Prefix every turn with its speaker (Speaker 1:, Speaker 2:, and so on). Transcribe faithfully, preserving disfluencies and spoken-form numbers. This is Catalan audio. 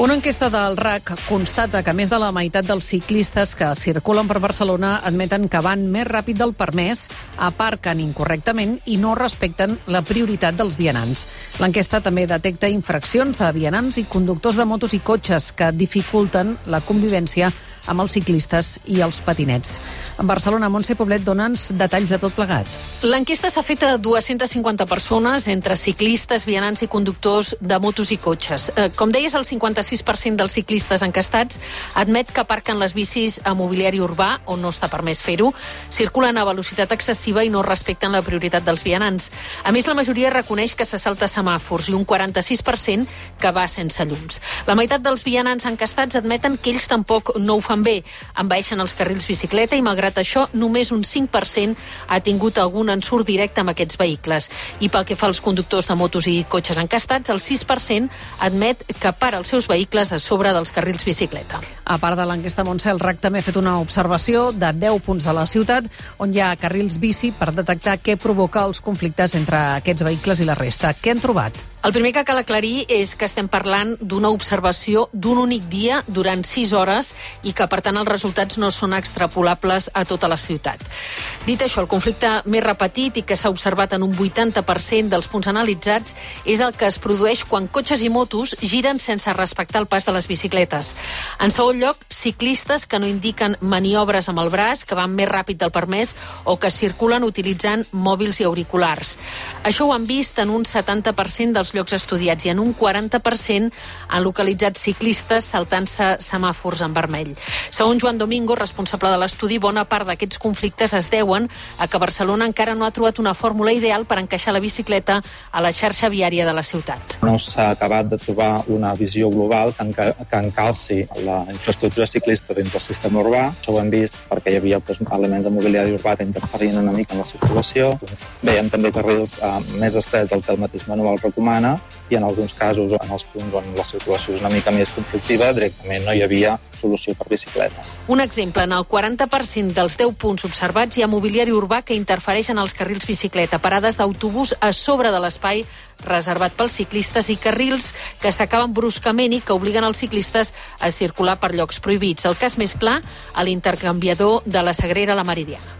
Speaker 1: Una enquesta del R A C constata que més de la meitat dels ciclistes que circulen per Barcelona admeten que van més ràpid del permès, aparquen incorrectament i no respecten la prioritat dels vianants. L'enquesta també detecta infraccions de vianants i conductors de motos i cotxes que dificulten la convivència amb els ciclistes i els patinets. En Barcelona, Montse Poblet, dona'ns detalls de tot plegat.
Speaker 2: L'enquesta s'ha fet a dues-centes cinquanta persones, entre ciclistes, vianants i conductors de motos i cotxes. Eh, com deies, el cinquanta-sis per cent dels ciclistes encastats admet que aparquen les bicis a mobiliari urbà, on no està permès fer-ho, circulen a velocitat excessiva i no respecten la prioritat dels vianants. A més, la majoria reconeix que se salta semàfors i un quaranta-sis per cent que va sense llums. La meitat dels vianants encastats admeten que ells tampoc no ho fan bé. Envaeixen els carrils bicicleta i, malgrat això, només un cinc per cent ha tingut algun ensurt directe amb aquests vehicles. I pel que fa als conductors de motos i cotxes encastats, el sis per cent admet que para els seus vehicles a sobre dels carrils bicicleta.
Speaker 1: A part de l'enquesta, Montse, el R A C també ha fet una observació de deu punts de la ciutat on hi ha carrils bici per detectar què provoca els conflictes entre aquests vehicles i la resta. Què han trobat?
Speaker 2: El primer que cal aclarir és que estem parlant d'una observació d'un únic dia durant sis hores i que, per tant, els resultats no són extrapolables a tota la ciutat. Dit això, el conflicte més repetit i que s'ha observat en un vuitanta per cent dels punts analitzats és el que es produeix quan cotxes i motos giren sense respectar el pas de les bicicletes. En segon lloc, ciclistes que no indiquen maniobres amb el braç, que van més ràpid del permès o que circulen utilitzant mòbils i auriculars. Això ho han vist en un setanta per cent dels llocs estudiats i en un quaranta per cent han localitzat ciclistes saltant-se semàfors en vermell. Segons Joan Domingo, responsable de l'estudi, bona part d'aquests conflictes es deuen a que Barcelona encara no ha trobat una fórmula ideal per encaixar la bicicleta a la xarxa viària de la ciutat.
Speaker 3: No s'ha acabat de trobar una visió global que, enca que encalci la infraestructura ciclista dins del sistema urbà. Això ho hem vist perquè hi havia doncs, elements de mobiliari urbà que interferien una mica en la circulació. Veiem també carrils eh, més estrets del que el mateix manual recomana i en alguns casos, en els punts on la circulació és una mica més conflictiva, directament no hi havia solució per bicicletes.
Speaker 2: Un exemple, en el quaranta per cent dels deu punts observats hi ha mobiliari urbà que interfereix en els carrils bicicleta, parades d'autobús a sobre de l'espai reservat pels ciclistes i carrils que s'acaben bruscament i que obliguen els ciclistes a circular per llocs prohibits. El cas més clar, a l'intercanviador de la Sagrera a la Meridiana.